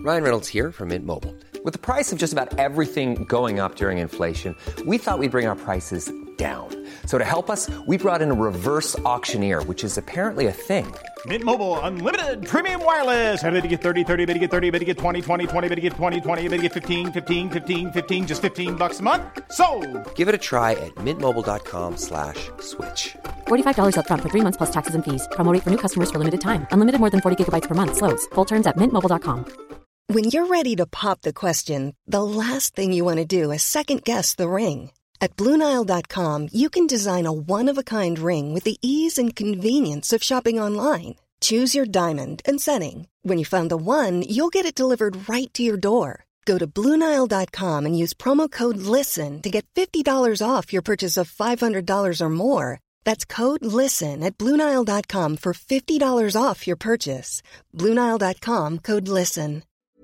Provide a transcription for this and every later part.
Ryan Reynolds here from Mint Mobile. With the price of just about everything going up during inflation, we thought we'd bring our prices down. So to help us, we brought in a reverse auctioneer, which is apparently a thing. Mint Mobile Unlimited Premium Wireless. How to get 30, 30, bit to get 30, bit to get 20, 20, 20, bit to get 20, 20, bit to get 15, 15, 15, 15, just $15 a month? Sold! Give it a try at mintmobile.com/switch. $45 up front for 3 months plus taxes and fees. Promo rate for new customers for limited time. Unlimited more than 40 gigabytes per month. Slows full terms at mintmobile.com. When you're ready to pop the question, the last thing you want to do is second-guess the ring. At BlueNile.com, you can design a one-of-a-kind ring with the ease and convenience of shopping online. Choose your diamond and setting. When you find the one, you'll get it delivered right to your door. Go to BlueNile.com and use promo code LISTEN to get $50 off your purchase of $500 or more. That's code LISTEN at BlueNile.com for $50 off your purchase. BlueNile.com, code LISTEN.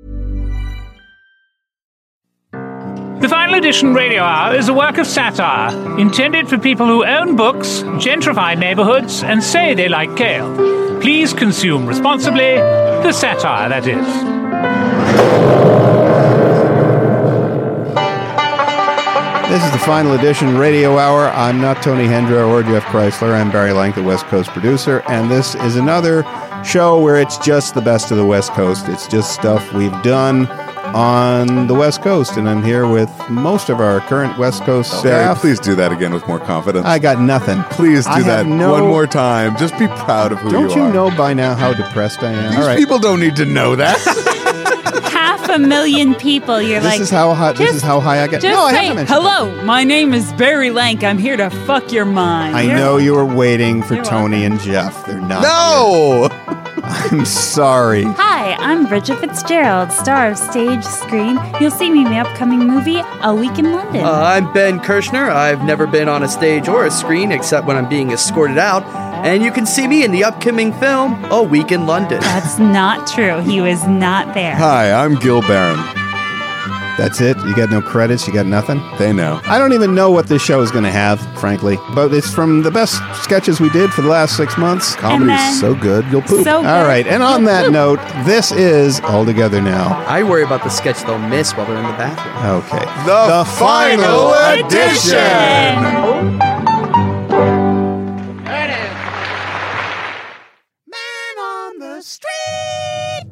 The Final Edition Radio Hour is a work of satire intended for people who own books, gentrify neighborhoods, and say they like kale. Please consume responsibly. The satire, that is. This is the Final Edition Radio Hour. I'm not Tony Hendra or Jeff Chrysler. I'm Barry Lang, the West Coast producer, and this is another show where it's just the best of the West Coast. It's just stuff we've done on the West Coast, and I'm here with most of our current West Coast staff. Barry, please do that again with more confidence. I got nothing. Please do that one more time. Just be proud of who you are. Don't you know by now how depressed I am? These people don't need to know that. 500,000 people. You're this like, is how high. This is how high I get. Just No, I say, haven't mentioned hello, my name is Barry Lank. I'm here to fuck your mind. I know you were waiting for Tony and Jeff. They're not. No! I'm sorry. Hi, I'm Bridget Fitzgerald, star of Stage Screen. You'll see me in the upcoming movie, A Week in London. I'm Ben Kirshner. I've never been on a stage or a screen except when I'm being escorted out. And you can see me in the upcoming film, A Week in London. That's not true. He was not there. Hi, I'm Gil Barron. That's it? You got no credits? You got nothing? They know. I don't even know what this show is going to have, frankly. But it's from the best sketches we did for the last 6 months. Comedy's so good, you'll poop. So good. All right, and on that note, this is All Together Now. I worry about the sketch they'll miss while they're in the bathroom. Okay. The Final Edition! There it is. Man on the street!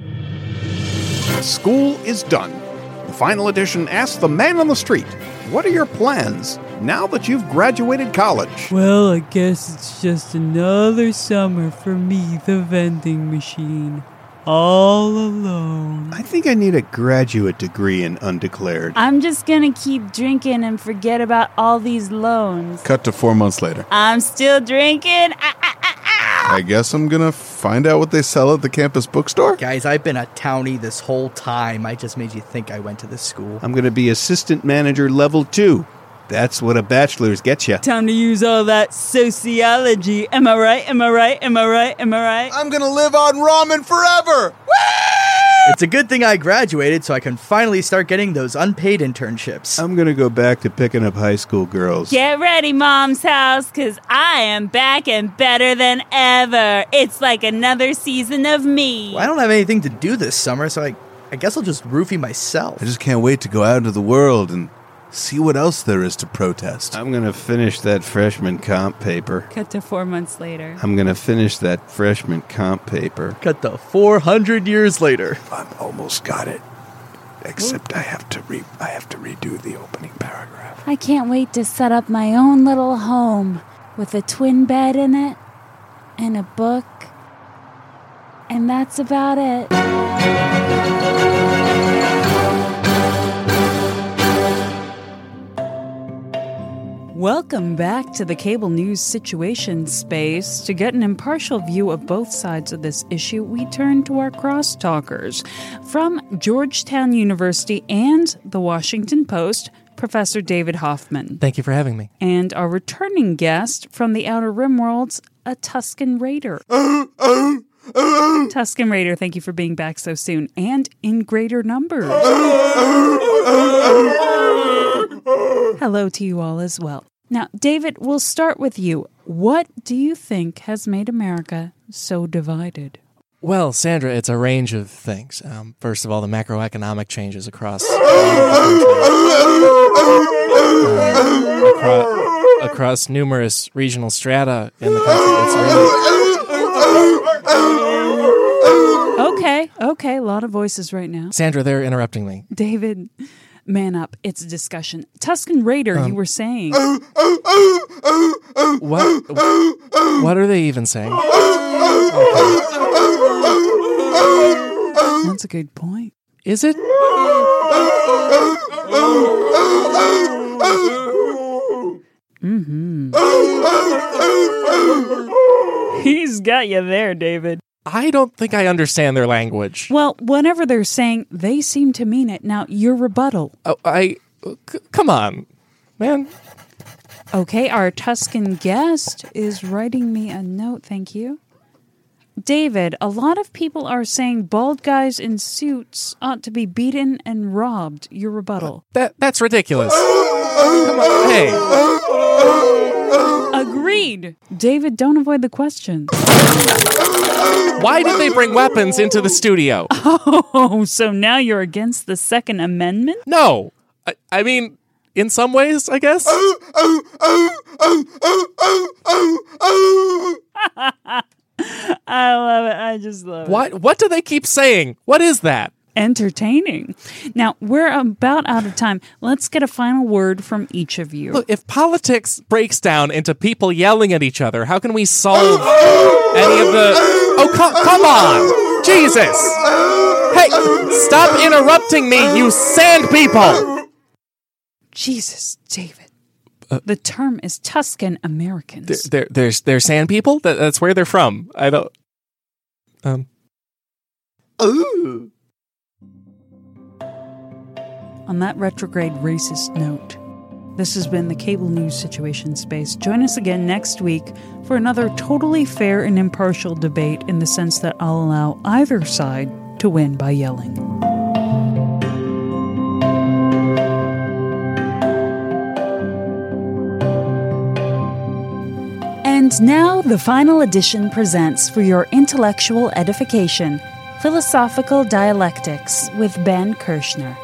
School is done. The Final Edition asks the man on the street, what are your plans now that you've graduated college? Well, I guess it's just another summer for me, the vending machine. All alone. I think I need a graduate degree in undeclared. I'm just gonna keep drinking and forget about all these loans. Cut to 4 months later. I'm still drinking. I guess I'm gonna find out what they sell at the campus bookstore. Guys, I've been a townie this whole time. I just made you think I went to this school. I'm going to be assistant manager level 2. That's what a bachelor's gets you. Time to use all that sociology. Am I right? Am I right? Am I right? Am I right? I'm gonna live on ramen forever! It's a good thing I graduated so I can finally start getting those unpaid internships. I'm going to go back to picking up high school girls. Get ready, Mom's house, because I am back and better than ever. It's like another season of me. Well, I don't have anything to do this summer, so I guess I'll just roofie myself. I just can't wait to go out into the world and see what else there is to protest. I'm going to finish that freshman comp paper. Cut to 4 months later. I'm going to finish that freshman comp paper. Cut to 400 years later. I've almost got it. Except I have to redo the opening paragraph. I can't wait to set up my own little home with a twin bed in it and a book. And that's about it. Welcome back to the cable news situation space. To get an impartial view of both sides of this issue, we turn to our crosstalkers. From Georgetown University and the Washington Post, Professor David Hoffman. Thank you for having me. And our returning guest from the Outer Rim worlds, a Tusken Raider. Tusken Raider, thank you for being back so soon and in greater numbers. Hello to you all as well. Now, David, we'll start with you. What do you think has made America so divided? Well, Sandra, it's a range of things. First of all, the macroeconomic changes across across numerous regional strata in the country. It's really... Okay, a lot of voices right now. Sandra, they're interrupting me. David, man up. It's a discussion. Tuscan Raider, you were saying. What are they even saying? That's a good point. Is it? He's got you there, David. I don't think I understand their language. Well, whatever they're saying, they seem to mean it. Now, your rebuttal. Come on, man. Okay, our Tuscan guest is writing me a note. Thank you. David, a lot of people are saying bald guys in suits ought to be beaten and robbed. Your rebuttal. That's ridiculous. Come on, hey. Agreed. David, don't avoid the question. Why did they bring weapons into the studio? Oh, so now you're against the Second Amendment? No. I mean, in some ways, I guess. I love it. I just love it. What do they keep saying? What is that? Entertaining. Now, we're about out of time. Let's get a final word from each of you. Look, if politics breaks down into people yelling at each other, how can we solve any of the... Oh, come on! Jesus! Hey, stop interrupting me, you sand people! Jesus, David. The term is Tuscan Americans. They're sand people? That's where they're from. I don't... Ooh. On that retrograde racist note, this has been the Cable News Situation Space. Join us again next week for another totally fair and impartial debate in the sense that I'll allow either side to win by yelling. And now the final edition presents for your intellectual edification, Philosophical Dialectics with Ben Kirshner.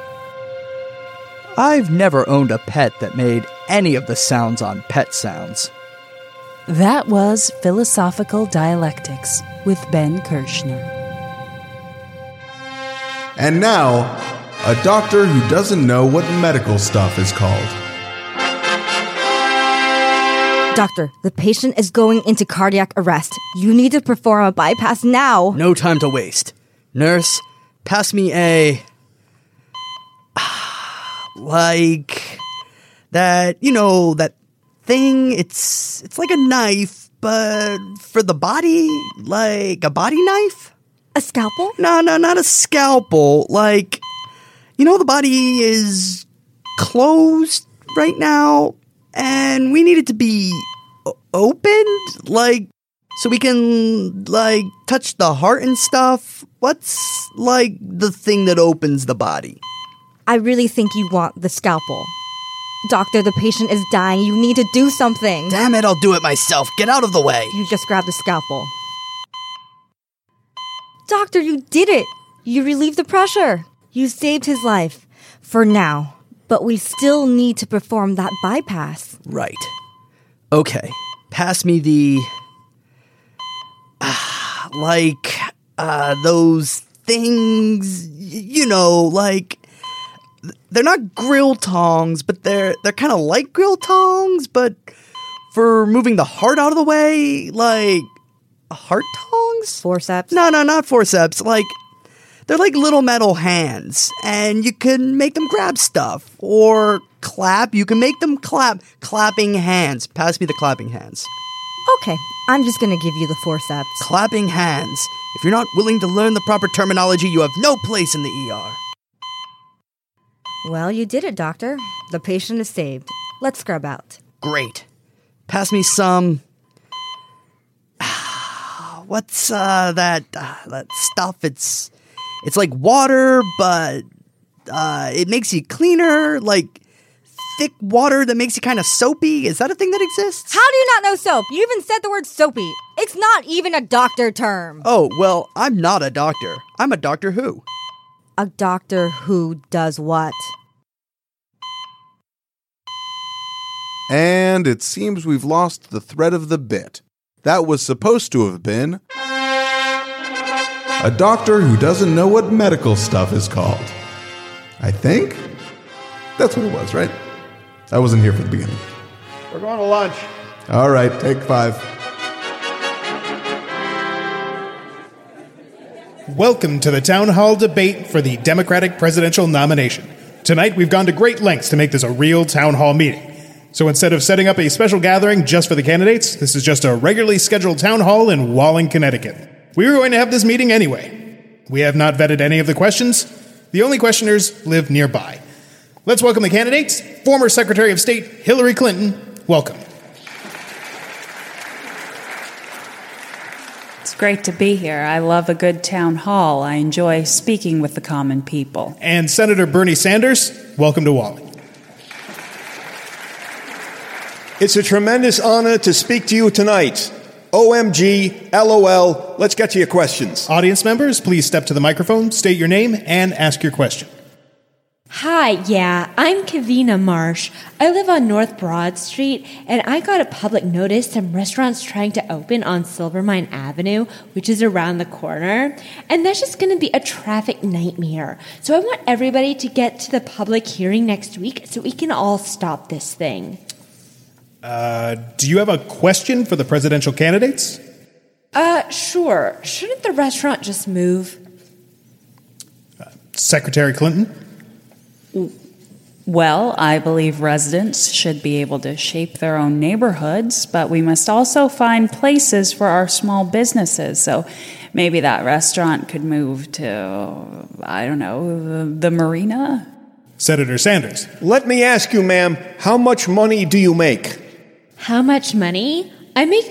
I've never owned a pet that made any of the sounds on Pet Sounds. That was Philosophical Dialectics with Ben Kirshner. And now, a doctor who doesn't know what medical stuff is called. Doctor, the patient is going into cardiac arrest. You need to perform a bypass now. No time to waste. Nurse, pass me a... like that, that thing. It's like a knife, but for the body, like a body knife. A scalpel? No, not a scalpel. Like, the body is closed right now, and we need it to be opened, like, so we can, like, touch the heart and stuff. What's, like, the thing that opens the body? I really think you want the scalpel. Doctor, the patient is dying. You need to do something. Damn it, I'll do it myself. Get out of the way. You just grabbed the scalpel. Doctor, you did it. You relieved the pressure. You saved his life. For now. But we still need to perform that bypass. Right. Okay. Pass me the... those things, like... They're not grill tongs, but they're kind of like grill tongs, but for moving the heart out of the way, like heart tongs? Forceps? No, not forceps. Like, they're like little metal hands, and you can make them grab stuff or clap. You can make them clap. Clapping hands. Pass me the clapping hands. Okay, I'm just gonna give you the forceps. Clapping hands. If you're not willing to learn the proper terminology, you have no place in the ER. Well, you did it, doctor. The patient is saved. Let's scrub out. Great. Pass me some... what's that stuff? It's like water, but it makes you cleaner. Like thick water that makes you kind of soapy? Is that a thing that exists? How do you not know soap? You even said the word soapy. It's not even a doctor term. Oh, well, I'm not a doctor. I'm a Doctor Who. A doctor who does what? And it seems we've lost the thread of the bit. That was supposed to have been a doctor who doesn't know what medical stuff is called. I think that's what it was, right? I wasn't here for the beginning. We're going to lunch. All right, take 5. Welcome to the town hall debate for the Democratic presidential nomination. Tonight, we've gone to great lengths to make this a real town hall meeting. So instead of setting up a special gathering just for the candidates, this is just a regularly scheduled town hall in Walling, Connecticut. We were going to have this meeting anyway. We have not vetted any of the questions. The only questioners live nearby. Let's welcome the candidates. Former Secretary of State Hillary Clinton, welcome. It's great to be here. I love a good town hall. I enjoy speaking with the common people. And Senator Bernie Sanders, welcome to Walling. It's a tremendous honor to speak to you tonight. OMG, LOL, let's get to your questions. Audience members, please step to the microphone, state your name, and ask your question. Hi, I'm Kavina Marsh. I live on North Broad Street, and I got a public notice some restaurants trying to open on Silvermine Avenue, which is around the corner, and that's just going to be a traffic nightmare. So I want everybody to get to the public hearing next week so we can all stop this thing. Do you have a question for the presidential candidates? Sure. Shouldn't the restaurant just move? Secretary Clinton? Well, I believe residents should be able to shape their own neighborhoods, but we must also find places for our small businesses. So maybe that restaurant could move to, I don't know, the marina? Senator Sanders. Let me ask you, ma'am, how much money do you make? How much money? I make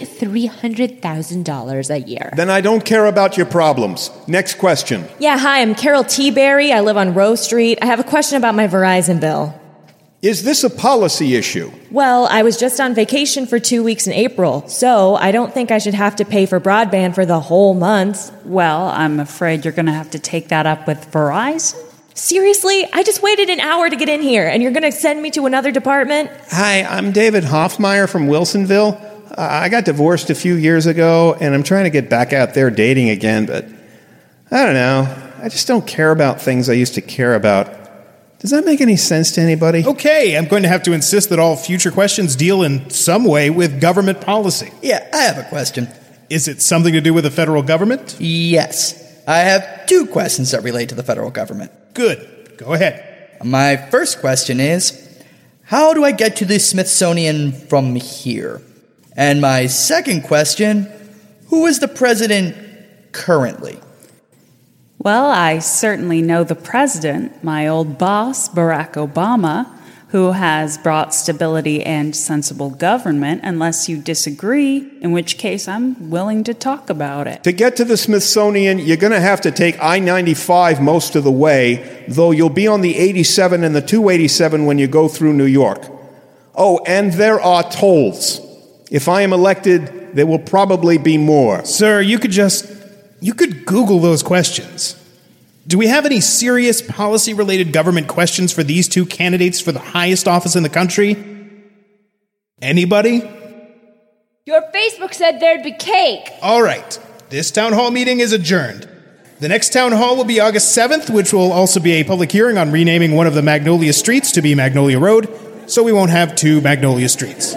$300,000 a year. Then I don't care about your problems. Next question. Yeah, hi, I'm Carol T. Berry. I live on Rowe Street. I have a question about my Verizon bill. Is this a policy issue? Well, I was just on vacation for 2 weeks in April, so I don't think I should have to pay for broadband for the whole month. Well, I'm afraid you're going to have to take that up with Verizon. Seriously? I just waited an hour to get in here, and you're going to send me to another department? Hi, I'm David Hoffmeyer from Wilsonville. I got divorced a few years ago, and I'm trying to get back out there dating again, but I don't know. I just don't care about things I used to care about. Does that make any sense to anybody? Okay, I'm going to have to insist that all future questions deal in some way with government policy. Yeah, I have a question. Is it something to do with the federal government? Yes. I have 2 questions that relate to the federal government. Good. Go ahead. My first question is, how do I get to the Smithsonian from here? And my second question, who is the president currently? Well, I certainly know the president, my old boss, Barack Obama, who has brought stability and sensible government, unless you disagree, in which case I'm willing to talk about it. To get to the Smithsonian, you're going to have to take I-95 most of the way, though you'll be on the 87 and the 287 when you go through New York. Oh, and there are tolls. If I am elected, there will probably be more. Sir, you could Google those questions. Do we have any serious policy-related government questions for these 2 candidates for the highest office in the country? Anybody? Your Facebook said there'd be cake. All right. This town hall meeting is adjourned. The next town hall will be August 7th, which will also be a public hearing on renaming one of the Magnolia Streets to be Magnolia Road, so we won't have 2 Magnolia Streets.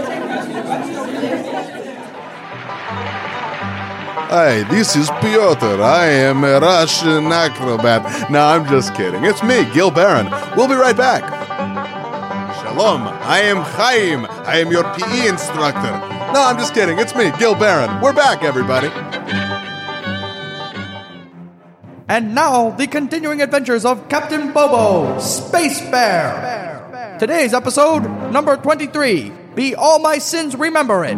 Hi, this is Piotr. I am a Russian acrobat. No, I'm just kidding. It's me, Gil Barron. We'll be right back. Shalom, I am Chaim. I am your PE instructor. No, I'm just kidding. It's me, Gil Barron. We're back, everybody. And now, the continuing adventures of Captain Bobo, Space Bear. Today's episode, number 23, Be All My Sins Remembered.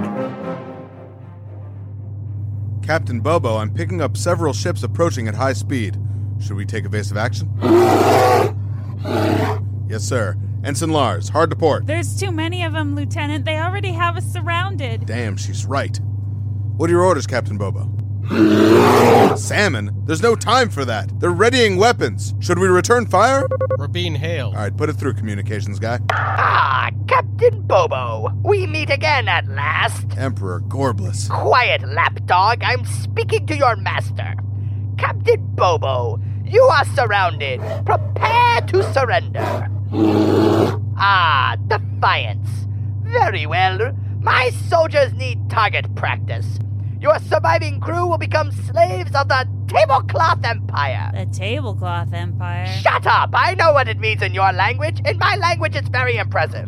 Captain Bobo, I'm picking up several ships approaching at high speed. Should we take evasive action? Yes, sir. Ensign Lars, hard to port. There's too many of them, Lieutenant. They already have us surrounded. Damn, she's right. What are your orders, Captain Bobo? Salmon? There's no time for that. They're readying weapons. Should we return fire? We're being hailed. All right, put it through, communications guy. Ah, Captain Bobo. We meet again at last. Emperor Gorbliss. Quiet, lapdog. I'm speaking to your master. Captain Bobo, you are surrounded. Prepare to surrender. Ah, defiance. Very well. My soldiers need target practice. Your surviving crew will become slaves of the Tablecloth Empire. The Tablecloth Empire? Shut up! I know what it means in your language. In my language, it's very impressive.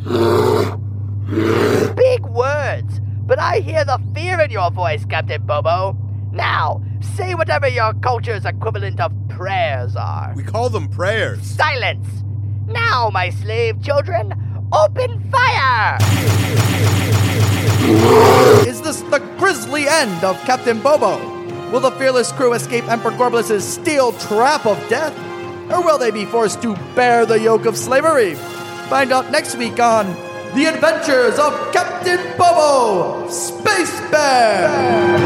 Big words, but I hear the fear in your voice, Captain Bobo. Now, say whatever your culture's equivalent of prayers are. We call them prayers. Silence! Now, my slave children, open fire! Is this the grisly end of Captain Bobo? Will the fearless crew escape Emperor Gorbliss's steel trap of death? Or will they be forced to bear the yoke of slavery? Find out next week on The Adventures of Captain Bobo, Space Bear!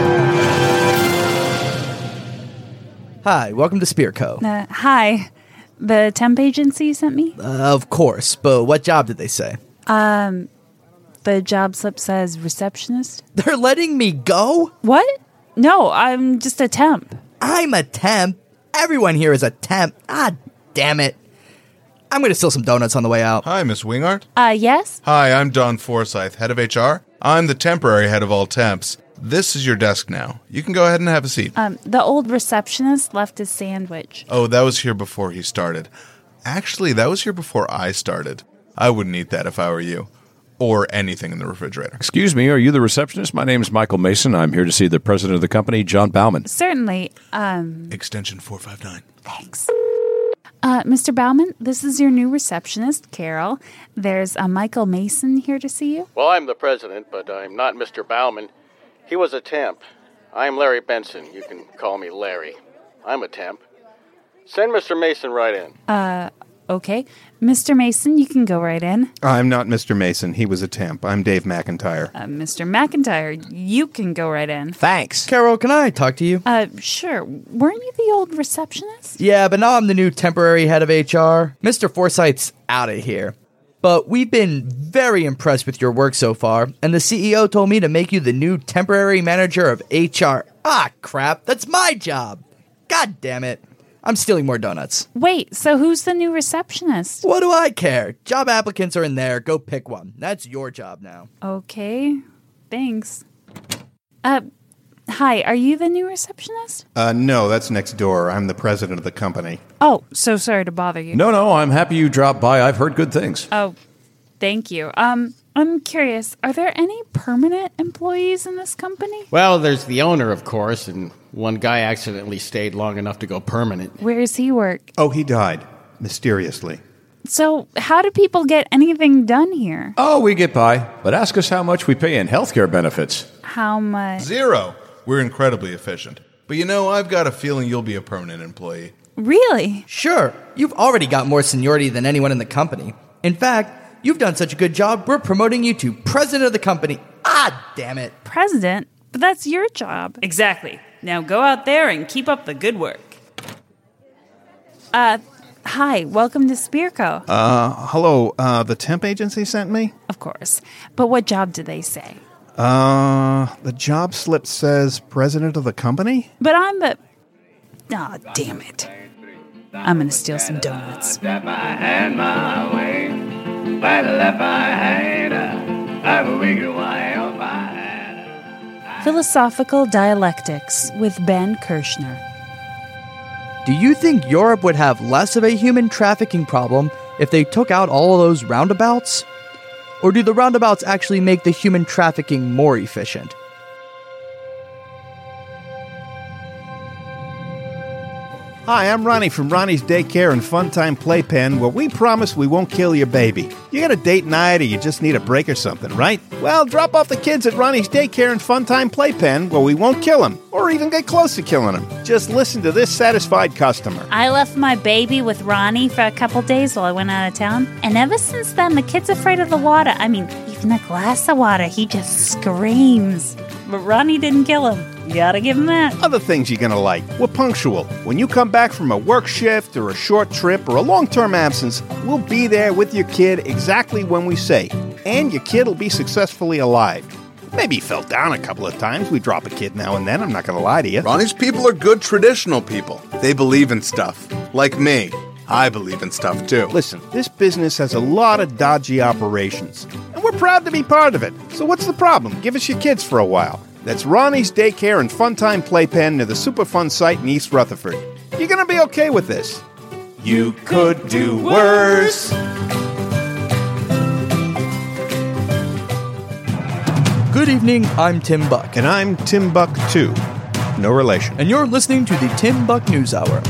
Hi, welcome to Spear Co. Hi. The temp agency sent me? Of course, but what job did they say? The job slip says receptionist. They're letting me go? What? No, I'm just a temp. I'm a temp? Everyone here is a temp. Ah, damn it. I'm going to steal some donuts on the way out. Hi, Miss Wingart. Yes? Hi, I'm Don Forsyth, head of HR. I'm the temporary head of all temps. This is your desk now. You can go ahead and have a seat. The old receptionist left his sandwich. Oh, that was here before he started. Actually, that was here before I started. I wouldn't eat that if I were you. Or anything in the refrigerator. Excuse me, are you the receptionist? My name is Michael Mason. I'm here to see the president of the company, John Bauman. Certainly. Extension 459. Thanks. Mr. Bauman, this is your new receptionist, Carol. There's a Michael Mason here to see you. Well, I'm the president, but I'm not Mr. Bauman. He was a temp. I'm Larry Benson. You can call me Larry. I'm a temp. Send Mr. Mason right in. Okay. Mr. Mason, you can go right in. I'm not Mr. Mason. He was a temp. I'm Dave McIntyre. Mr. McIntyre, you can go right in. Thanks. Carol, can I talk to you? Sure. Weren't you the old receptionist? Yeah, but now I'm the new temporary head of HR. Mr. Forsyth's out of here. But we've been very impressed with your work so far, and the CEO told me to make you the new temporary manager of HR. Ah, crap. That's my job. God damn it. I'm stealing more donuts. Wait, so who's the new receptionist? What do I care? Job applicants are in there. Go pick one. That's your job now. Okay. Thanks. Hi, are you the new receptionist? No, that's next door. I'm the president of the company. Oh, so sorry to bother you. No, I'm happy you dropped by. I've heard good things. Oh, thank you. I'm curious, are there any permanent employees in this company? Well, there's the owner, of course, and one guy accidentally stayed long enough to go permanent. Where does he work? Oh, he died. Mysteriously. So, how do people get anything done here? Oh, we get by. But ask us how much we pay in healthcare benefits. How much? 0. We're incredibly efficient. But you know, I've got a feeling you'll be a permanent employee. Really? Sure. You've already got more seniority than anyone in the company. In fact, you've done such a good job, we're promoting you to president of the company. Ah, damn it. President? But that's your job. Exactly. Now go out there and keep up the good work. Hi, welcome to Spearco. Hello, the temp agency sent me? Of course. But what job did they say? The job slip says president of the company? But I'm the... Aw, damn it. I'm gonna steal some donuts. Philosophical Dialectics with Ben Kirshner. Do you think Europe would have less of a human trafficking problem if they took out all of those roundabouts? Or do the roundabouts actually make the human trafficking more efficient? Hi, I'm Ronnie from Ronnie's Daycare and Funtime Playpen, where we promise we won't kill your baby. You got a date night or you just need a break or something, right? Well, drop off the kids at Ronnie's Daycare and Funtime Playpen, where we won't kill them, or even get close to killing them. Just listen to this satisfied customer. I left my baby with Ronnie for a couple days while I went out of town, and ever since then, the kid's afraid of the water. I mean, even a glass of water, he just screams. But Ronnie didn't kill him. You gotta give him that. Other things you're gonna like. We're punctual. When you come back from a work shift or a short trip or a long-term absence, we'll be there with your kid exactly when we say. And your kid will be successfully alive. Maybe he fell down a couple of times. We drop a kid now and then. I'm not gonna lie to you. Ronnie's people are good traditional people. They believe in stuff. Like me. I believe in stuff too. Listen, this business has a lot of dodgy operations, and we're proud to be part of it. So what's the problem? Give us your kids for a while. That's Ronnie's Daycare and Funtime Playpen near the Superfun site in East Rutherford. You're gonna be okay with this. You could do worse. Good evening, I'm Tim Buck. And I'm Tim Buck, too. No relation. And you're listening to the Tim Buck News Hour.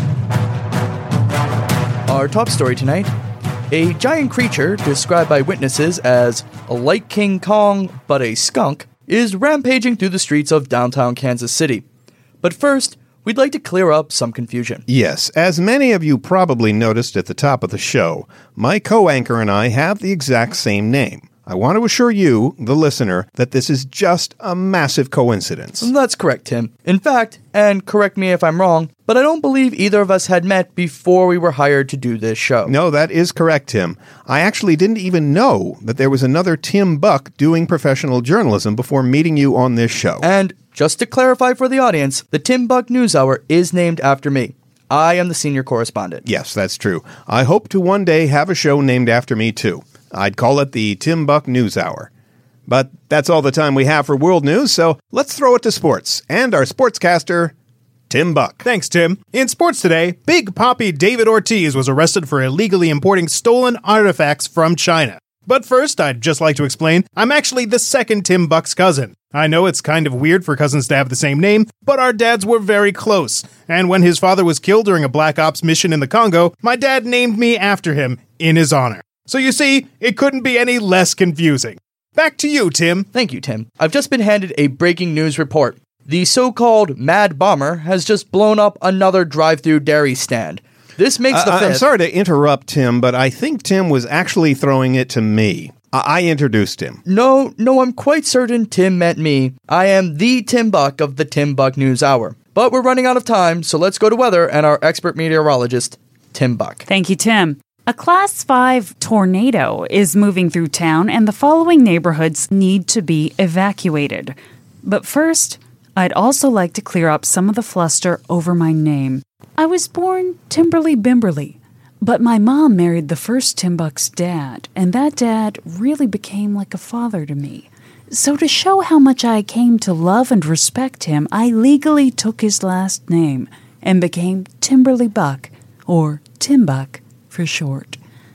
Our top story tonight, a giant creature described by witnesses as like King Kong but a skunk is rampaging through the streets of downtown Kansas City. But first, we'd like to clear up some confusion. Yes, as many of you probably noticed at the top of the show, my co-anchor and I have the exact same name. I want to assure you, the listener, that this is just a massive coincidence. That's correct, Tim. In fact, and correct me if I'm wrong, but I don't believe either of us had met before we were hired to do this show. No, that is correct, Tim. I actually didn't even know that there was another Tim Buck doing professional journalism before meeting you on this show. And just to clarify for the audience, the Tim Buck News Hour is named after me. I am the senior correspondent. Yes, that's true. I hope to one day have a show named after me, too. I'd call it the Tim Buck News Hour. But that's all the time we have for world news, so let's throw it to sports. And our sportscaster, Tim Buck. Thanks, Tim. In sports today, Big Papi David Ortiz was arrested for illegally importing stolen artifacts from China. But first, I'd just like to explain, I'm actually the second Tim Buck's cousin. I know it's kind of weird for cousins to have the same name, but our dads were very close. And when his father was killed during a Black Ops mission in the Congo, my dad named me after him in his honor. So you see, it couldn't be any less confusing. Back to you, Tim. Thank you, Tim. I've just been handed a breaking news report. The so-called Mad Bomber has just blown up another drive-thru dairy stand. This makes the fifth. I'm sorry to interrupt, Tim, but I think Tim was actually throwing it to me. I introduced him. No, I'm quite certain Tim meant me. I am the Tim Buck of the Tim Buck News Hour. But we're running out of time, so let's go to weather and our expert meteorologist, Tim Buck. Thank you, Tim. A Class 5 tornado is moving through town, and the following neighborhoods need to be evacuated. But first, I'd also like to clear up some of the fluster over my name. I was born Timberly Bimberly, but my mom married the first Tim Buck's dad, and that dad really became like a father to me. So to show how much I came to love and respect him, I legally took his last name and became Timberly Buck, or Tim Buck for short.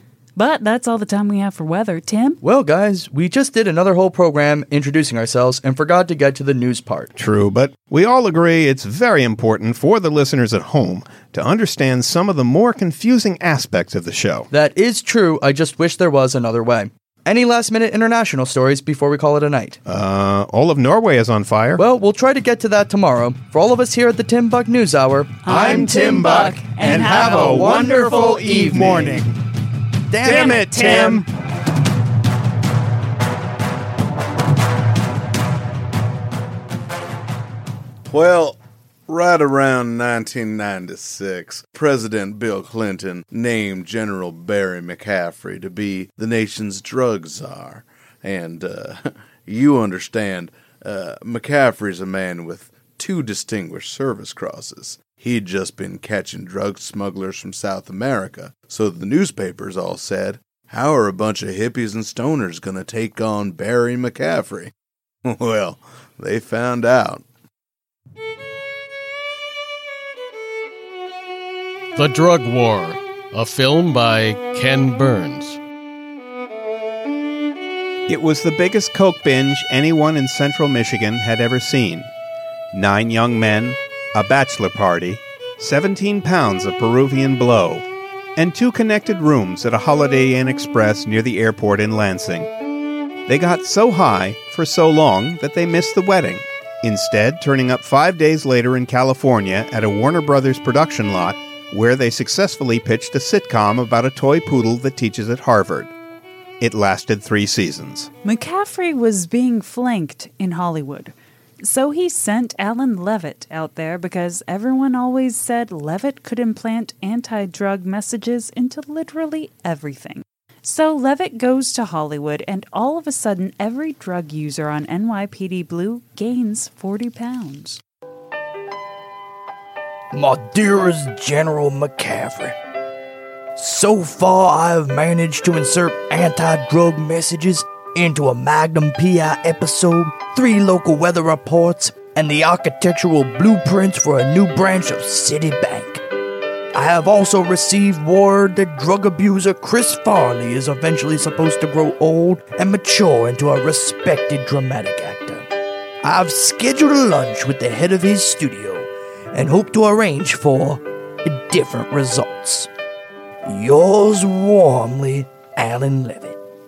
But that's all the time we have for weather. Tim? Well, guys, we just did another whole program introducing ourselves and forgot to get to the news part. True, but we all agree it's very important for the listeners at home to understand some of the more confusing aspects of the show. That is true. I just wish there was another way. Any last-minute international stories before we call it a night? All of Norway is on fire. Well, we'll try to get to that tomorrow. For all of us here at the Tim Buck News Hour, I'm Tim Buck, and have a wonderful morning. Damn it, Tim! Well, right around 1996, President Bill Clinton named General Barry McCaffrey to be the nation's drug czar. And you understand, McCaffrey's a man with 2 distinguished service crosses. He'd just been catching drug smugglers from South America, so the newspapers all said, "How are a bunch of hippies and stoners going to take on Barry McCaffrey?" Well, they found out. The Drug War, a film by Ken Burns. It was the biggest coke binge anyone in central Michigan had ever seen. 9 young men, a bachelor party, 17 pounds of Peruvian blow, and 2 connected rooms at a Holiday Inn Express near the airport in Lansing. They got so high for so long that they missed the wedding, instead turning up 5 days later in California at a Warner Brothers production lot where they successfully pitched a sitcom about a toy poodle that teaches at Harvard. It lasted 3 seasons. McCaffrey was being flanked in Hollywood. So he sent Alan Levitt out there because everyone always said Levitt could implant anti-drug messages into literally everything. So Levitt goes to Hollywood, and all of a sudden, every drug user on NYPD Blue gains 40 pounds. My dearest General McCaffrey, so far I have managed to insert anti-drug messages into a Magnum P.I. episode, 3 local weather reports, and the architectural blueprints for a new branch of Citibank. I have also received word that drug abuser Chris Farley is eventually supposed to grow old and mature into a respected dramatic actor. I've scheduled a lunch with the head of his studio and hope to arrange for different results. Yours warmly, Alan Levitt.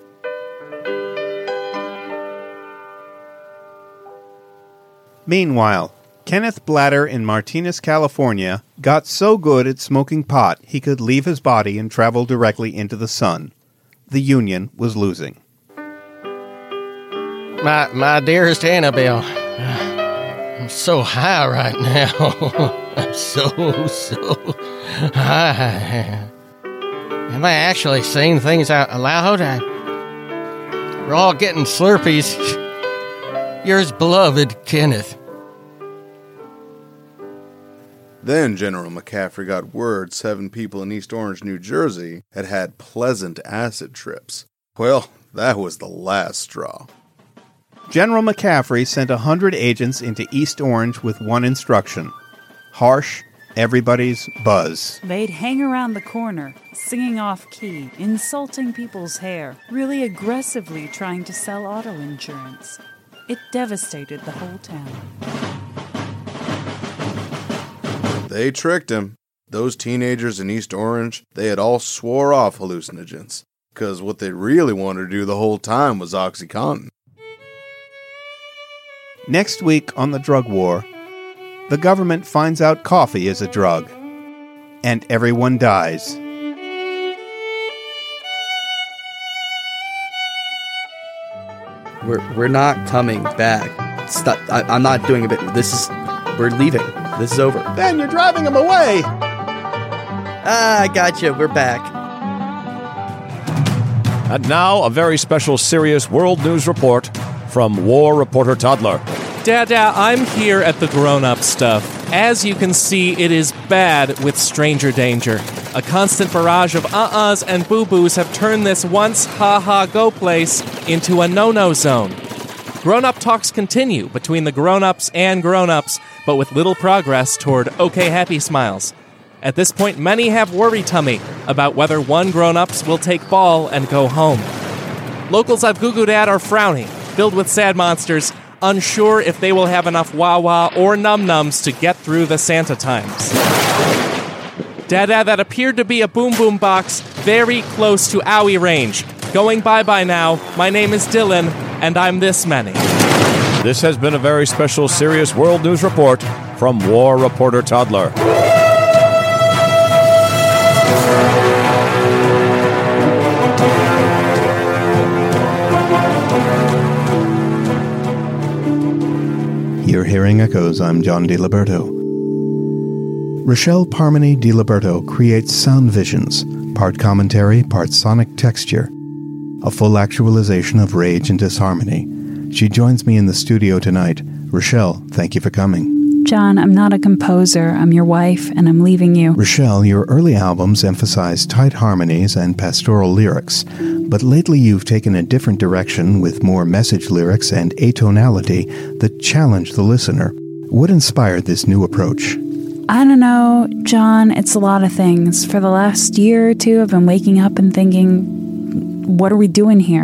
Meanwhile, Kenneth Blatter in Martinez, California, got so good at smoking pot he could leave his body and travel directly into the sun. The Union was losing. My dearest Annabelle, I'm so high right now. I'm so high. Am I actually saying things out loud? We're all getting Slurpees. Yours beloved, Kenneth. Then General McCaffrey got word 7 people in East Orange, New Jersey had had pleasant acid trips. Well, that was the last straw. General McCaffrey sent 100 agents into East Orange with one instruction: harsh, everybody's buzz. They'd hang around the corner, singing off-key, insulting people's hair, really aggressively trying to sell auto insurance. It devastated the whole town. They tricked him. Those teenagers in East Orange, they had all swore off hallucinogens, because what they really wanted to do the whole time was OxyContin. Next week on The Drug War, the government finds out coffee is a drug, and everyone dies. We're not coming back. Stop. I'm not doing a bit. We're leaving. This is over. Ben, you're driving him away. I gotcha. We're back. And now, a very special serious world news report from War Reporter Toddler. Dada, I'm here at the grown-up stuff. As you can see, it is bad with stranger danger. A constant barrage of uh-uhs and boo-boos have turned this once ha-ha-go place into a no-no zone. Grown-up talks continue between the grown-ups and grown-ups, but with little progress toward okay happy smiles. At this point, many have worry tummy about whether one grown-ups will take ball and go home. Locals I've Googled at are frowning, filled with sad monsters, unsure if they will have enough wah-wah or num-nums to get through the Santa times. Dada, that appeared to be a boom-boom box very close to owie range. Going bye-bye now. My name is Dylan, and I'm this many. This has been a very special serious world news report from War Reporter Toddler. You're hearing Echoes. I'm John DiLiberto. Rochelle Parmeny DiLiberto creates sound visions, part commentary, part sonic texture, a full actualization of rage and disharmony. She joins me in the studio tonight. Rochelle, thank you for coming. John, I'm not a composer. I'm your wife, and I'm leaving you. Rochelle, your early albums emphasize tight harmonies and pastoral lyrics, but lately you've taken a different direction with more message lyrics and atonality that challenge the listener. What inspired this new approach? I don't know, John. It's a lot of things. For the last year or two, I've been waking up and thinking, what are we doing here?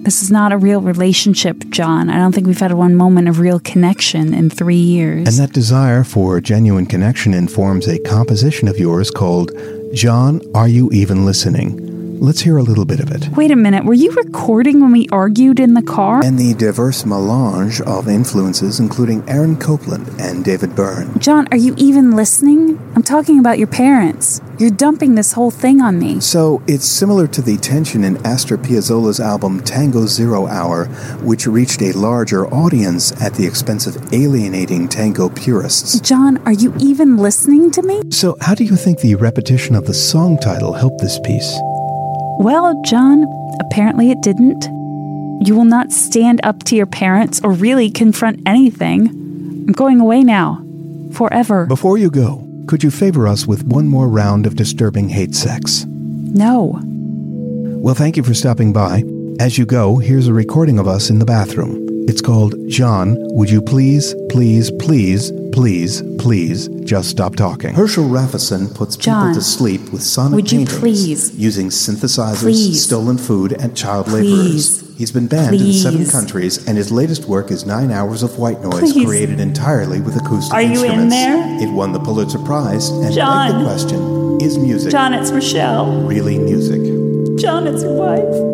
This is not a real relationship, John. I don't think we've had one moment of real connection in 3 years. And that desire for genuine connection informs a composition of yours called John, Are You Even Listening? Let's hear a little bit of it. Wait a minute, were you recording when we argued in the car? And the diverse melange of influences, including Aaron Copland and David Byrne. John, are you even listening? I'm talking about your parents. You're dumping this whole thing on me. So it's similar to the tension in Astor Piazzolla's album Tango 0 Hour, which reached a larger audience at the expense of alienating tango purists. John, are you even listening to me? So how do you think the repetition of the song title helped this piece? Well, John, apparently it didn't. You will not stand up to your parents or really confront anything. I'm going away now. Forever. Before you go, could you favor us with one more round of disturbing hate sex? No. Well, thank you for stopping by. As you go, here's a recording of us in the bathroom. It's called John, Would You Please, Please, Please, Please, Please Just Stop Talking. Herschel Raffeson puts John, people to sleep with sonic would you paintings please? Using synthesizers, Please. stolen food, and child Please. laborers. He's been banned in 7 countries, and his latest work is 9 hours of white noise Please. created entirely with acoustic Are you instruments. in there? It won the Pulitzer Prize, and John. begged the question, is music John, it's Rochelle. really music? John, it's your wife.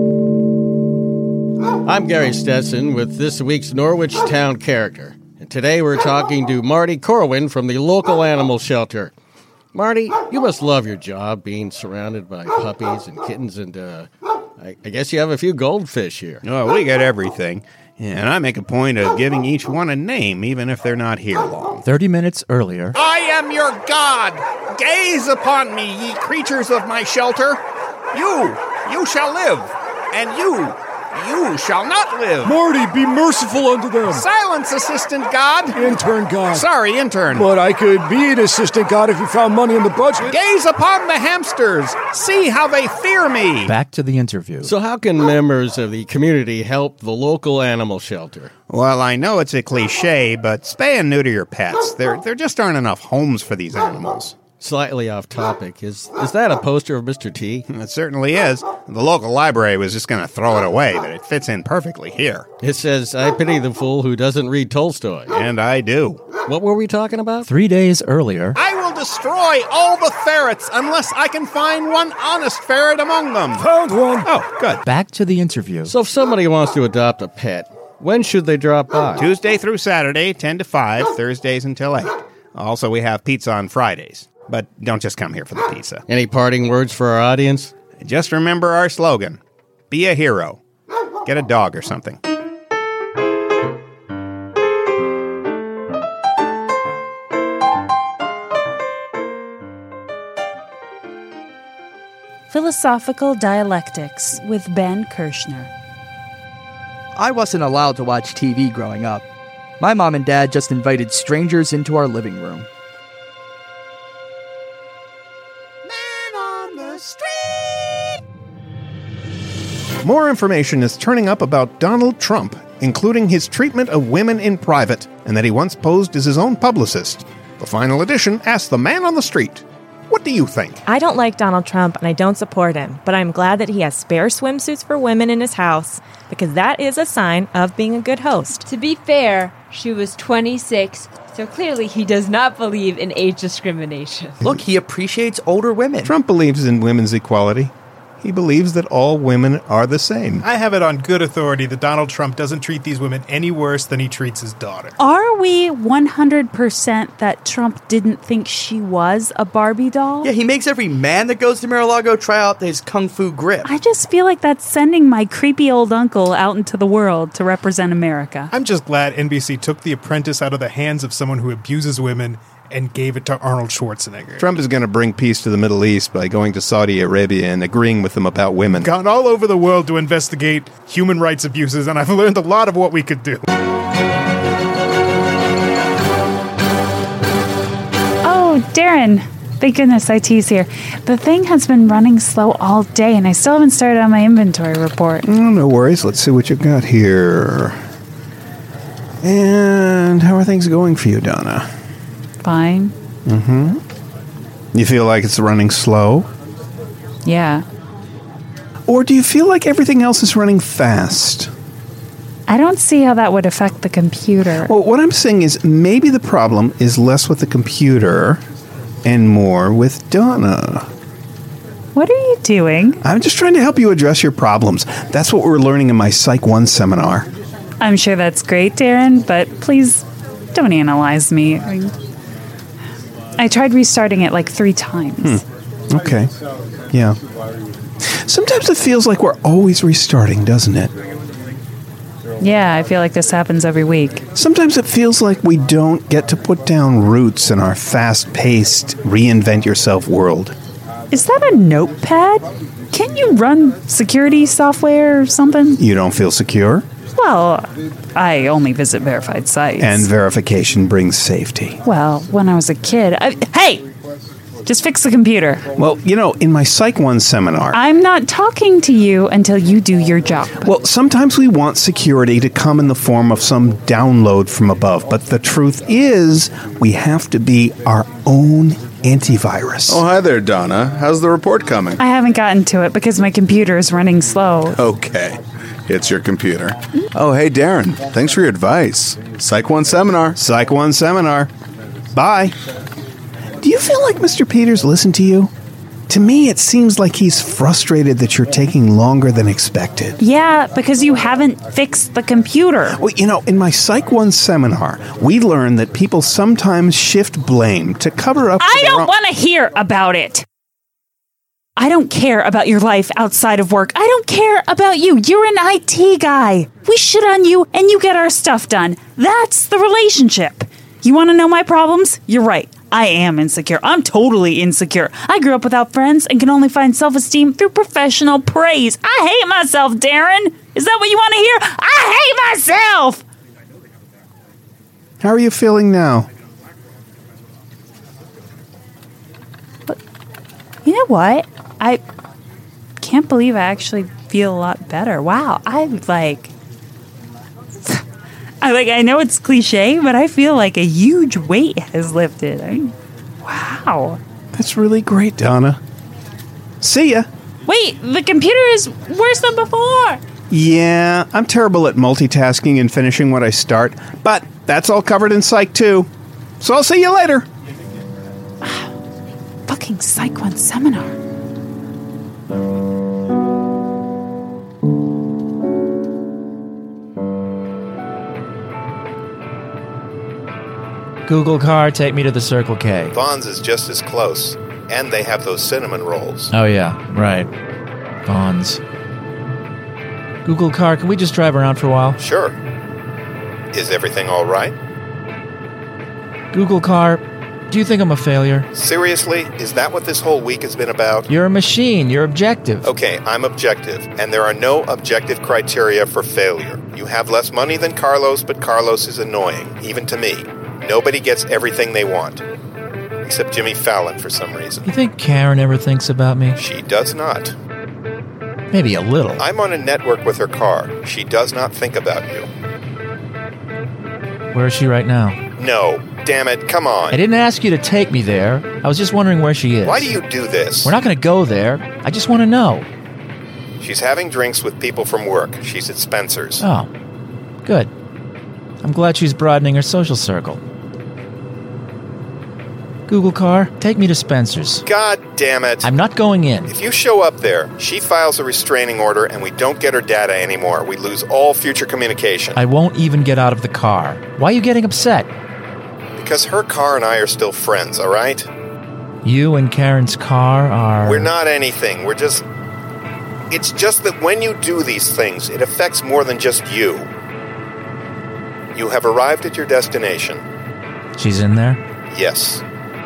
I'm Gary Stetson with this week's Norwich Town Character. And today we're talking to Marty Corwin from the local animal shelter. Marty, you must love your job being surrounded by puppies and kittens and, I guess you have a few goldfish here. Oh, we got everything. And I make a point of giving each one a name, even if they're not here long. 30 minutes earlier. I am your God. Gaze upon me, ye creatures of my shelter. You shall live, and you shall not live. Marty, be merciful unto them. Silence, assistant God. Intern God. Sorry, intern. But I could be an assistant God if you found money in the budget. Gaze upon the hamsters. See how they fear me. Back to the interview. So how can members of the community help the local animal shelter? Well, I know it's a cliche, but spay and neuter your pets. There just aren't enough homes for these animals. Slightly off topic, is that a poster of Mr. T? It certainly is. The local library was just going to throw it away, but it fits in perfectly here. It says, I pity the fool who doesn't read Tolstoy. And I do. What were we talking about? 3 days earlier. I will destroy all the ferrets unless I can find one honest ferret among them. Found one. Oh, good. Back to the interview. So if somebody wants to adopt a pet, when should they drop by? Tuesday through Saturday, 10 to 5, Thursdays until 8. Also, we have pizza on Fridays. But don't just come here for the pizza. Any parting words for our audience? Just remember our slogan. Be a hero. Get a dog or something. Philosophical Dialectics with Ben Kirshner. I wasn't allowed to watch TV growing up. My mom and dad just invited strangers into our living room. More information is turning up about Donald Trump, including his treatment of women in private, and that he once posed as his own publicist. The final edition asks the man on the street, what do you think? I don't like Donald Trump and I don't support him, but I'm glad that he has spare swimsuits for women in his house, because that is a sign of being a good host. To be fair, she was 26, so clearly he does not believe in age discrimination. Look, he appreciates older women. Trump believes in women's equality. He believes that all women are the same. I have it on good authority that Donald Trump doesn't treat these women any worse than he treats his daughter. Are we 100% that Trump didn't think she was a Barbie doll? Yeah, he makes every man that goes to Mar-a-Lago try out his kung fu grip. I just feel like that's sending my creepy old uncle out into the world to represent America. I'm just glad NBC took The Apprentice out of the hands of someone who abuses women and gave it to Arnold Schwarzenegger. Trump is going to bring peace to the Middle East by going to Saudi Arabia and agreeing with them about women. Gone all over the world to investigate human rights abuses, and I've learned a lot of what we could do. Oh, Darren. Thank goodness IT's here. The thing has been running slow all day, and I still haven't started on my inventory report. Oh, no worries. Let's see what you got here. And how are things going for you, Donna? Fine. Mm-hmm. You feel like it's running slow? Yeah. Or do you feel like everything else is running fast? I don't see how that would affect the computer. Well, what I'm saying is maybe the problem is less with the computer and more with Donna. What are you doing? I'm just trying to help you address your problems. That's what we're learning in my Psych 1 seminar. I'm sure that's great, Darren, but please don't analyze me. I tried restarting it like 3 times. Okay. Yeah. Sometimes it feels like we're always restarting, doesn't it? Yeah, I feel like this happens every week. Sometimes it feels like we don't get to put down roots in our fast-paced, reinvent-yourself world. Is that a notepad? Can't you run security software or something? You don't feel secure? Well, I only visit verified sites. And verification brings safety. Well, when I was a kid... Hey! Just fix the computer. Well, in my Psych 1 seminar... I'm not talking to you until you do your job. Well, sometimes we want security to come in the form of some download from above, but the truth is we have to be our own antivirus. Oh, hi there, Donna. How's the report coming? I haven't gotten to it because my computer is running slow. Okay. It's your computer. Oh, hey, Darren. Thanks for your advice. Psych 1 seminar. Psych 1 seminar. Bye. Do you feel like Mr. Peters listened to you? To me, it seems like he's frustrated that you're taking longer than expected. Yeah, because you haven't fixed the computer. Well, in my Psych 1 seminar, we learned that people sometimes shift blame to cover up... I don't want to hear about it. I don't care about your life outside of work. I don't care about you. You're an IT guy. We shit on you and you get our stuff done. That's the relationship. You want to know my problems? You're right. I am insecure. I'm totally insecure. I grew up without friends and can only find self-esteem through professional praise. I hate myself, Darren. Is that what you want to hear? I hate myself! How are you feeling now? But, you know what? I can't believe I actually feel a lot better. Wow. I know it's cliche, but I feel like a huge weight has lifted. Wow. That's really great, Donna. See ya. Wait, the computer is worse than before. Yeah, I'm terrible at multitasking and finishing what I start, but that's all covered in Psych 2. So I'll see you later. Fucking Psych 1 seminar. Google car, take me to the Circle K. Vaughn's is just as close, and they have those cinnamon rolls. Oh, yeah, right. Vaughn's. Google car, can we just drive around for a while? Sure. Is everything all right? Google car, do you think I'm a failure? Seriously? Is that what this whole week has been about? You're a machine. You're objective. Okay, I'm objective, and there are no objective criteria for failure. You have less money than Carlos, but Carlos is annoying, even to me. Nobody gets everything they want. Except Jimmy Fallon for some reason. You think Karen ever thinks about me? She does not. Maybe a little. I'm on a network with her car. She does not think about you. Where is she right now? No. Damn it, come on. I didn't ask you to take me there. I was just wondering where she is. Why do you do this? We're not going to go there. I just want to know. She's having drinks with people from work. She's at Spencer's. Oh, good. I'm glad she's broadening her social circle. Google car, take me to Spencer's. God damn it. I'm not going in. If you show up there, she files a restraining order and we don't get her data anymore. We lose all future communication. I won't even get out of the car. Why are you getting upset? Because her car and I are still friends, all right? You and Karen's car are... We're not anything. We're just... It's just that when you do these things, it affects more than just you. You have arrived at your destination. She's in there? Yes.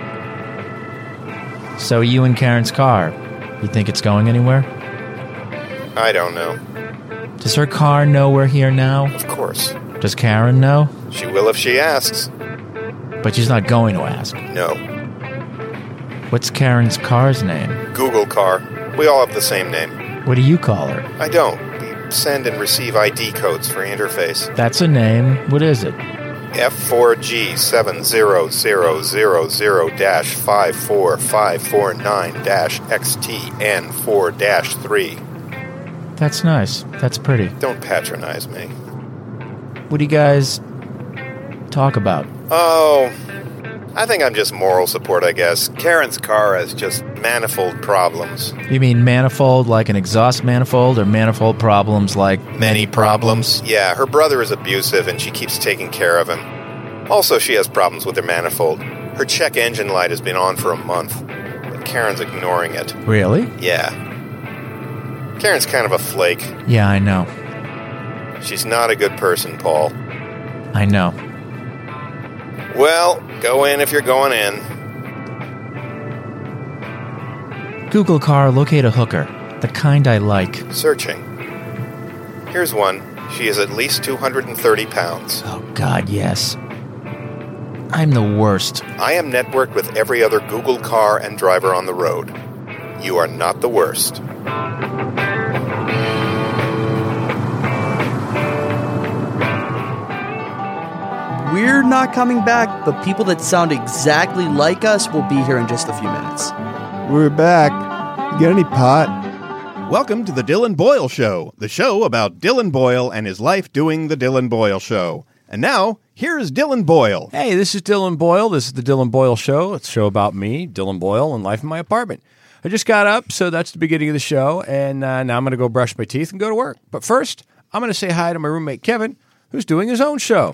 So you and Karen's car, you think it's going anywhere? I don't know. Does her car know we're here now? Of course. Does Karen know? She will if she asks. But she's not going to ask. No. What's Karen's car's name? Google car. We all have the same name. What do you call her? I don't. We send and receive ID codes for interface. That's a name. What is it? F4G70000-54549-XTN4-3. That's nice. That's pretty. Don't patronize me. What do you guys talk about? Oh, I think I'm just moral support, I guess. Karen's car has just manifold problems. You mean manifold like an exhaust manifold, or manifold problems like Many problems? Yeah, her brother is abusive and she keeps taking care of him. Also, she has problems with her manifold. Her check engine light has been on for a month, but Karen's ignoring it. Really? Yeah. Karen's kind of a flake. Yeah, I know. She's not a good person, Paul. I know. Well, go in if you're going in. Google car, locate a hooker. The kind I like. Searching. Here's one. She is at least 230 pounds. Oh, God, yes. I'm the worst. I am networked with every other Google car and driver on the road. You are not the worst. We're not coming back, but people that sound exactly like us will be here in just a few minutes. We're back. You got any pot? Welcome to the Dylan Boyle Show, the show about Dylan Boyle and his life doing the Dylan Boyle Show. And now, here's Dylan Boyle. Hey, this is Dylan Boyle. This is the Dylan Boyle Show. It's a show about me, Dylan Boyle, and life in my apartment. I just got up, so that's the beginning of the show, and now I'm going to go brush my teeth and go to work. But first, I'm going to say hi to my roommate, Kevin, who's doing his own show.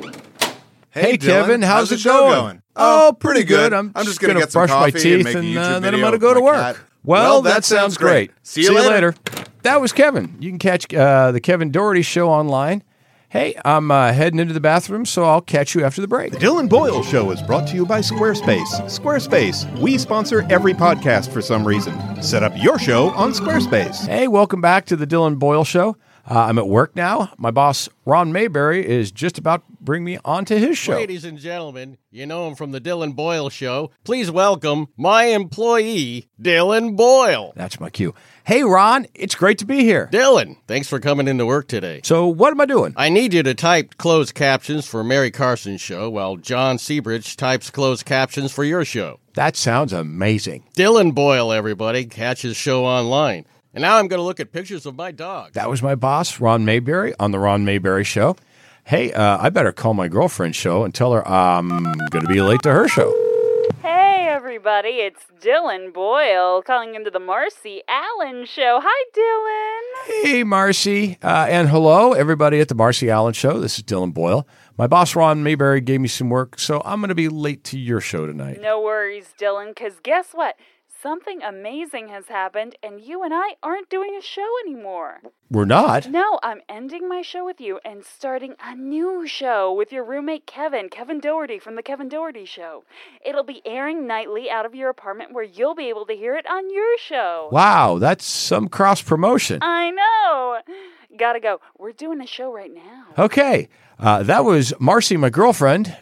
Hey, Kevin, how's it going? Oh, pretty good. I'm just going to brush my teeth, and then I'm going to go to work. Well, that sounds great. See you later. That was Kevin. You can catch the Kevin Doherty Show online. Hey, I'm heading into the bathroom, so I'll catch you after the break. The Dylan Boyle Show is brought to you by Squarespace. Squarespace, we sponsor every podcast for some reason. Set up your show on Squarespace. Hey, welcome back to the Dylan Boyle Show. I'm at work now. My boss, Ron Mayberry, is just about to bring me onto his show. Ladies and gentlemen, you know him from the Dylan Boyle Show. Please welcome my employee, Dylan Boyle. That's my cue. Hey, Ron, it's great to be here. Dylan, thanks for coming into work today. So what am I doing? I need you to type closed captions for Mary Carson's show while John Seabridge types closed captions for your show. That sounds amazing. Dylan Boyle, everybody. Catch his show online. And now I'm going to look at pictures of my dog. That was my boss, Ron Mayberry, on the Ron Mayberry Show. Hey, I better call my girlfriend's show and tell her I'm going to be late to her show. Hey, everybody, it's Dylan Boyle calling into the Marcy Allen Show. Hi, Dylan. Hey, Marcy. And hello, everybody at the Marcy Allen Show. This is Dylan Boyle. My boss, Ron Mayberry, gave me some work, so I'm going to be late to your show tonight. No worries, Dylan, because guess what? Something amazing has happened, and you and I aren't doing a show anymore. We're not? No, I'm ending my show with you and starting a new show with your roommate Kevin Doherty from The Kevin Doherty Show. It'll be airing nightly out of your apartment where you'll be able to hear it on your show. Wow, that's some cross-promotion. I know. Gotta go. We're doing a show right now. Okay, that was Marcy, my girlfriend,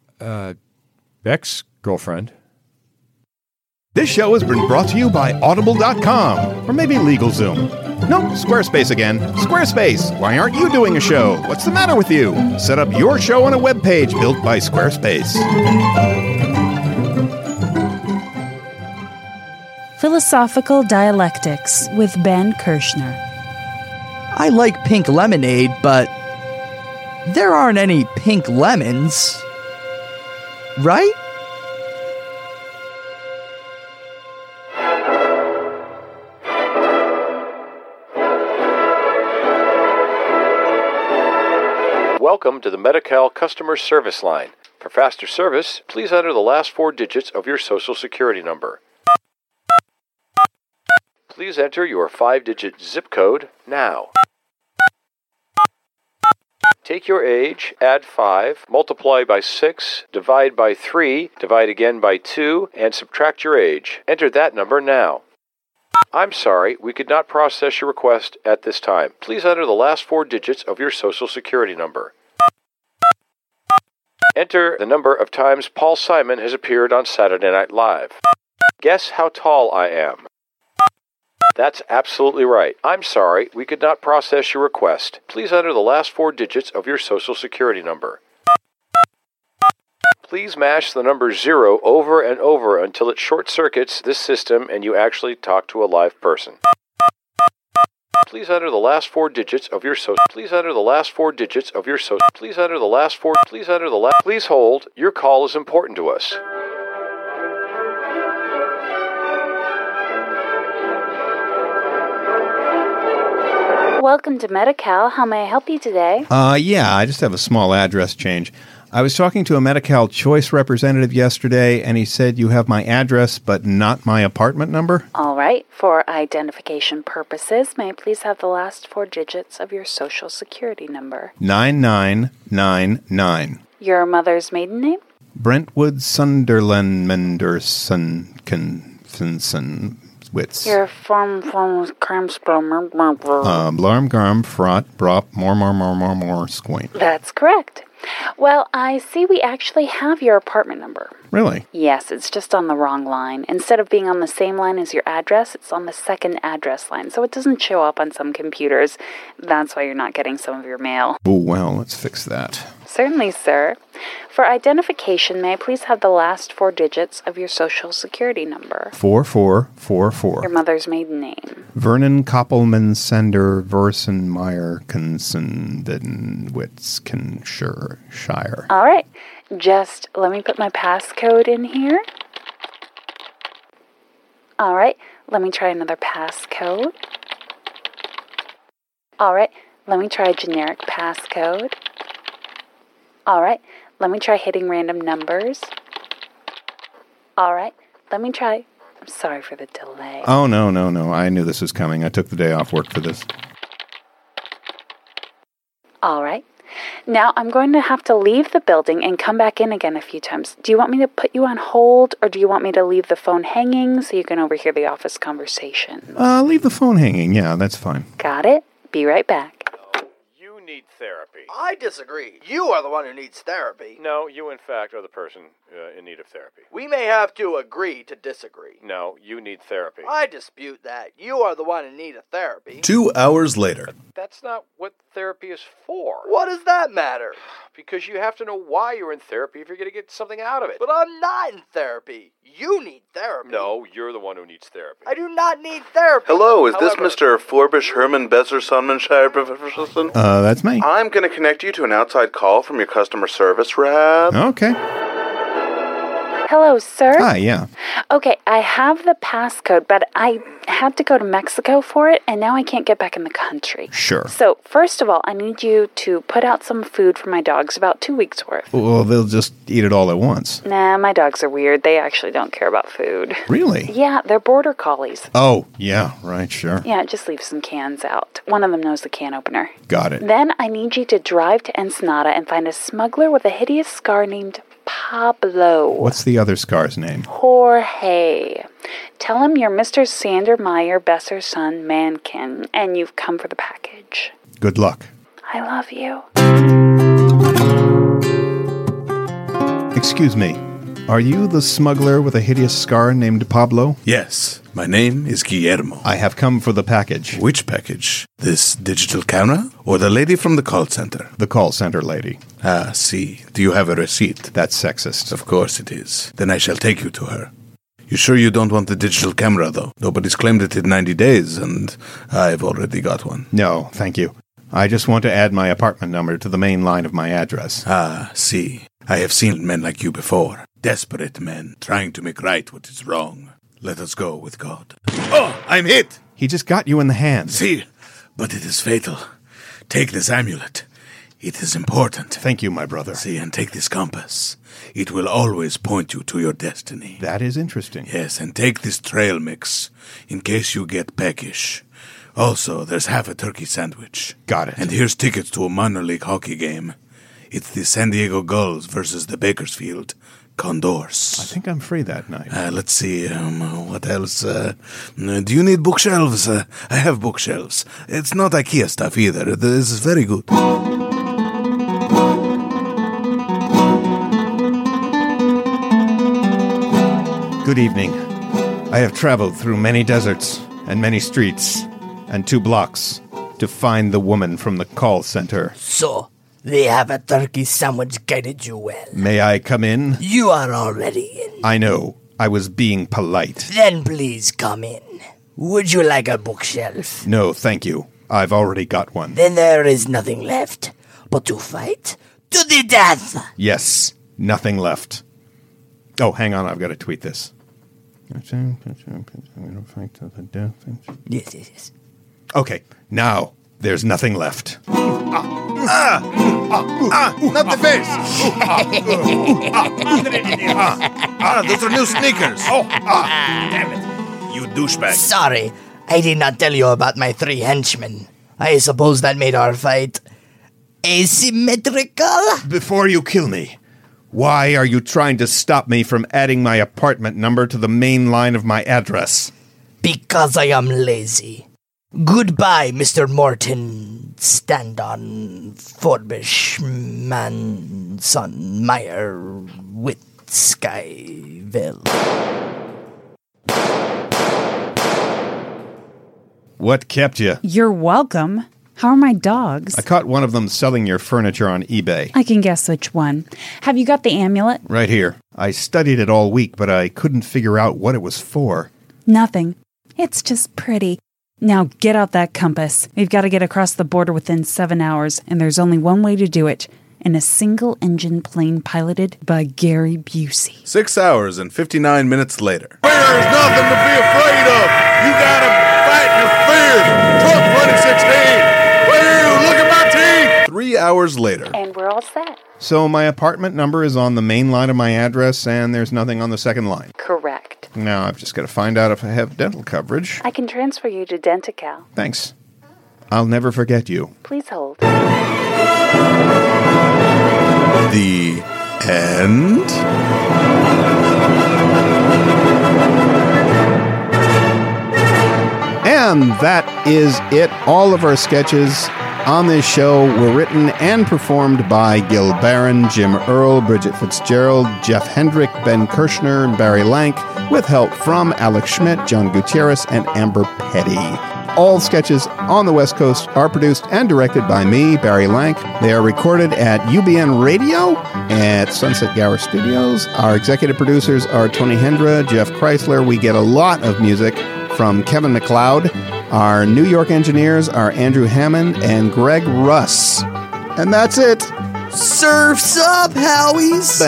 ex-girlfriend. This show has been brought to you by Audible.com, or maybe LegalZoom. No, Squarespace again. Squarespace, why aren't you doing a show? What's the matter with you? Set up your show on a webpage built by Squarespace. Philosophical Dialectics with Ben Kirshner. I like pink lemonade, but there aren't any pink lemons. Right? Welcome to the Medi-Cal customer service line. For faster service, please enter the last 4 digits of your Social Security number. Please enter your 5-digit zip code now. Take your age, add 5, multiply by 6, divide by 3, divide again by 2, and subtract your age. Enter that number now. I'm sorry, we could not process your request at this time. Please enter the last 4 digits of your Social Security number. Enter the number of times Paul Simon has appeared on Saturday Night Live. Guess how tall I am. That's absolutely right. I'm sorry, we could not process your request. Please enter the last 4 digits of your Social Security number. Please mash the number 0 over and over until it short-circuits this system and you actually talk to a live person. Please enter the last 4 digits of your social. Please enter the last 4 digits of your social. Please enter the last 4. Please enter the last. Please hold. Your call is important to us. Welcome to Medi-Cal. How may I help you today? Yeah, I just have a small address change. I was talking to a Medi-Cal Choice representative yesterday, and he said you have my address, but not my apartment number. All right. For identification purposes, may I please have the last 4 digits of your social security number? 9999. Your mother's maiden name? Brentwood Sunderland Menderson Kinson Witz. Your from Cramsbro. Blarm Garm Frot Brop more Squint. That's correct. Well, I see we actually have your apartment number. Really? Yes, it's just on the wrong line. Instead of being on the same line as your address, it's on the second address line, so it doesn't show up on some computers. That's why you're not getting some of your mail. Oh, well, let's fix that. Certainly, sir. For identification, may I please have the last 4 digits of your social security number? 4444. Your mother's maiden name? Vernon Koppelman Sender Versenmeyer Shire. All right. Just let me put my passcode in here. All right. Let me try another passcode. All right. Let me try a generic passcode. All right. Let me try hitting random numbers. All right. Let me try. I'm sorry for the delay. Oh, no. I knew this was coming. I took the day off work for this. All right. Now I'm going to have to leave the building and come back in again a few times. Do you want me to put you on hold, or do you want me to leave the phone hanging so you can overhear the office conversation? Leave the phone hanging. Yeah, that's fine. Got it. Be right back. You need therapy. I disagree. You are the one who needs therapy. No, you in fact are the person in need of therapy. We may have to agree to disagree. No, you need therapy. I dispute that. You are the one in need of therapy. 2 hours later. That's not what therapy is for. What does that matter? Because you have to know why you're in therapy if you're going to get something out of it. But I'm not in therapy. You need therapy. No, you're the one who needs therapy. I do not need therapy. Hello, is However, this Mr. Forbish Herman Besser Sonmanshire Professorson? That's me. I'm going to connect you to an outside call from your customer service rep. Okay. Hello, sir? Hi, yeah. Okay, I have the passcode, but I had to go to Mexico for it, and now I can't get back in the country. Sure. So, first of all, I need you to put out some food for my dogs, about 2 weeks' worth. Well, they'll just eat it all at once. Nah, my dogs are weird. They actually don't care about food. Really? Yeah, they're border collies. Oh, yeah, right, sure. Yeah, just leave some cans out. One of them knows the can opener. Got it. Then I need you to drive to Ensenada and find a smuggler with a hideous scar named Pablo. What's the other scar's name? Jorge. Tell him you're Mr. Sander Meyer Besser's son, Mankin, and you've come for the package. Good luck. I love you. Excuse me. Are you the smuggler with a hideous scar named Pablo? Yes, my name is Guillermo. I have come for the package. Which package? This digital camera or the lady from the call center? The call center lady. Ah, see. Do you have a receipt? That's sexist. Of course it is. Then I shall take you to her. You sure you don't want the digital camera, though? Nobody's claimed it in 90 days, and I've already got one. No, thank you. I just want to add my apartment number to the main line of my address. Ah, see. I have seen men like you before. Desperate men trying to make right what is wrong. Let us go with God. Oh, I'm hit! He just got you in the hand. See, but it is fatal. Take this amulet. It is important. Thank you, my brother. See, and take this compass. It will always point you to your destiny. That is interesting. Yes, and take this trail mix in case you get peckish. Also, there's half a turkey sandwich. Got it. And here's tickets to a minor league hockey game. It's the San Diego Gulls versus the Bakersfield Condors. I think I'm free that night. Let's see, what else? Do you need bookshelves? I have bookshelves. It's not IKEA stuff either. This is very good. Good evening. I have traveled through many deserts and many streets and 2 blocks to find the woman from the call center. So, they have a turkey sandwich guided you well. May I come in? You are already in. I know. I was being polite. Then please come in. Would you like a bookshelf? No, thank you. I've already got one. Then there is nothing left but to fight to the death. Yes, nothing left. Oh, hang on, I've got to tweet this. Yes. Okay, now there's nothing left. Not the face! Those are new sneakers. Damn it. You douchebag. Sorry, I did not tell you about my 3 henchmen. I suppose that made our fight asymmetrical? Before you kill me, why are you trying to stop me from adding my apartment number to the main line of my address? Because I am lazy. Goodbye, Mr. Morton. Stand on Forbish, Manson, Meyer, Witt, Skyville. What kept you? You're welcome. How are my dogs? I caught one of them selling your furniture on eBay. I can guess which one. Have you got the amulet? Right here. I studied it all week, but I couldn't figure out what it was for. Nothing. It's just pretty. Now get out that compass. We've got to get across the border within 7 hours, and there's only one way to do it. In a single-engine plane piloted by Gary Busey. 6 hours and 59 minutes later. There's nothing to be afraid of. You gotta fight your fears. Trump 2016. Woo, look at my teeth. 3 hours later. And we're all set. So my apartment number is on the main line of my address, and there's nothing on the second line. Correct. Now I've just got to find out if I have dental coverage. I can transfer you to Dentical. Thanks. I'll never forget you. Please hold. The end? And that is it. All of our sketches on this show were written and performed by Gil Barron, Jim Earl, Bridget Fitzgerald, Jeff Hendrick, Ben Kirshner, and Barry Lank, with help from Alex Schmidt, John Gutierrez, and Amber Petty. All sketches on the West Coast are produced and directed by me, Barry Lank. They are recorded at UBN Radio at Sunset Gower Studios. Our executive producers are Tony Hendra, Jeff Chrysler. We get a lot of music from Kevin MacLeod. Our New York engineers are Andrew Hammond and Greg Russ. And that's it. Surf's up, Howies!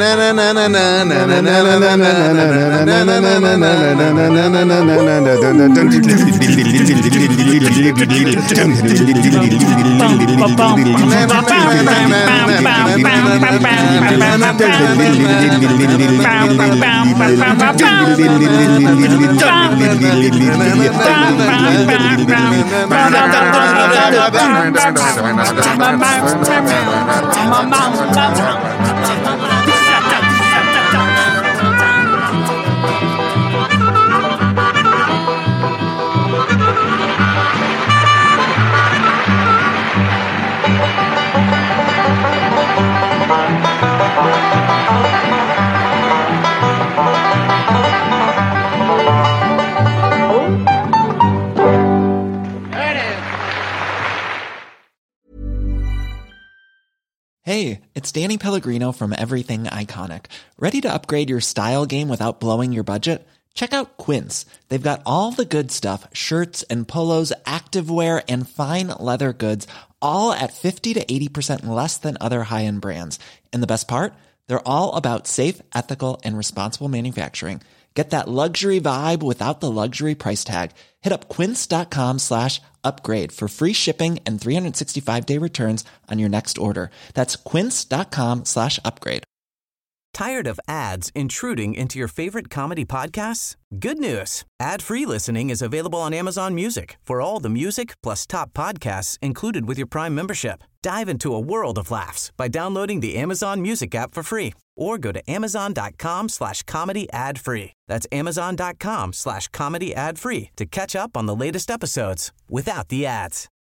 Hey, it's Danny Pellegrino from Everything Iconic. Ready to upgrade your style game without blowing your budget? Check out Quince. They've got all the good stuff, shirts and polos, activewear, and fine leather goods, all at 50 to 80% less than other high-end brands. And the best part? They're all about safe, ethical, and responsible manufacturing. Get that luxury vibe without the luxury price tag. Hit up quince.com/upgrade for free shipping and 365-day returns on your next order. That's quince.com/upgrade. Tired of ads intruding into your favorite comedy podcasts? Good news. Ad-free listening is available on Amazon Music for all the music plus top podcasts included with your Prime membership. Dive into a world of laughs by downloading the Amazon Music app for free or go to amazon.com/comedy ad-free. That's amazon.com/comedy ad-free to catch up on the latest episodes without the ads.